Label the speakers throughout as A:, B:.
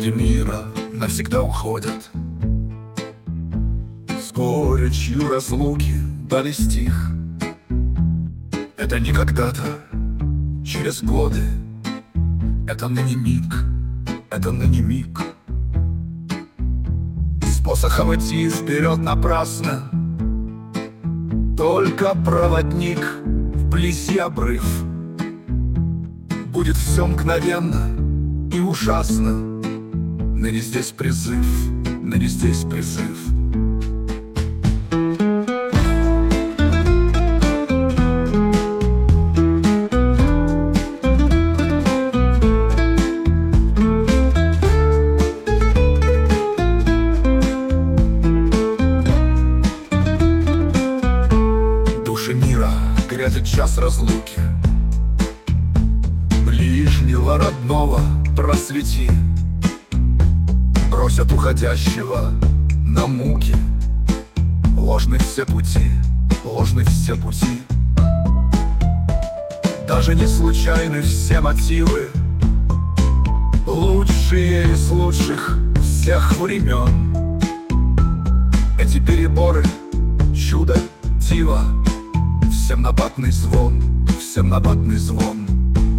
A: Люди мира навсегда уходят, с горечью разлуки дали стих. Это не когда-то, через годы, это ныне миг, это ныне миг. С посохом идти вперед напрасно, только проводник вблизи обрыв. Будет все мгновенно и ужасно. Ныне здесь призыв, ныне здесь призыв. Души мира грязит час разлуки, ближнего родного просвети. Бросят уходящего на муки. Ложны все пути, ложны все пути. Даже не случайны все мотивы, лучшие из лучших всех времен. Эти переборы, чудо, диво, всем набатный звон, всем набатный звон.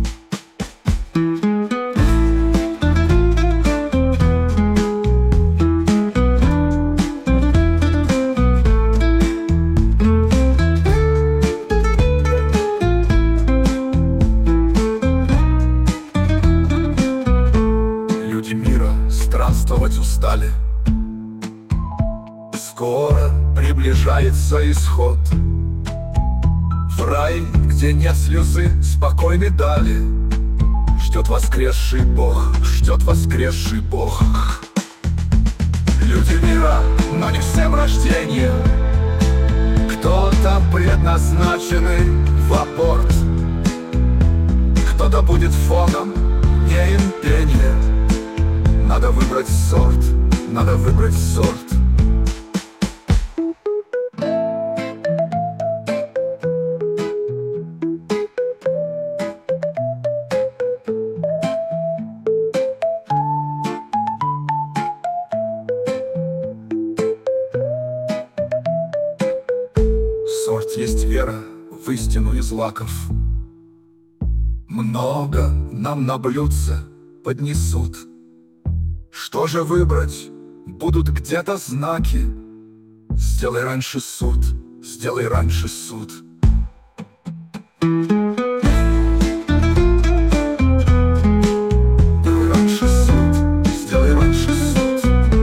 A: Люди мира странствовать устали, скоро приближается исход. В рай, где нет слезы, спокойной дали, ждет воскресший Бог, ждет воскресший Бог. Люди мира, но не всем рождение. Кто-то предназначенный в аборт, кто-то будет фоном, не им пение. Надо выбрать сорт, надо выбрать сорт. Сорт есть вера в истину из злаков. Много нам на блюдце поднесут. Что же выбрать? Будут где-то знаки. Сделай раньше суд, сделай раньше суд. Раньше суд, сделай раньше суд.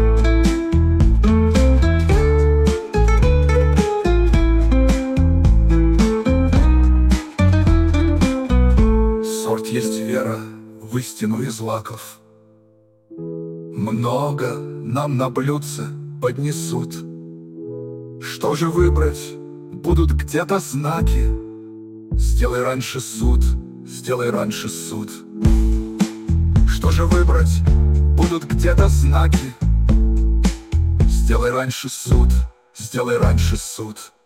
A: Сорт есть вера в истину из злаков. Много нам на блюдце поднесут. Что же выбрать? Будут где-то знаки. Сделай раньше суд, сделай раньше суд. Что же выбрать? Будут где-то знаки. Сделай раньше суд, сделай раньше суд.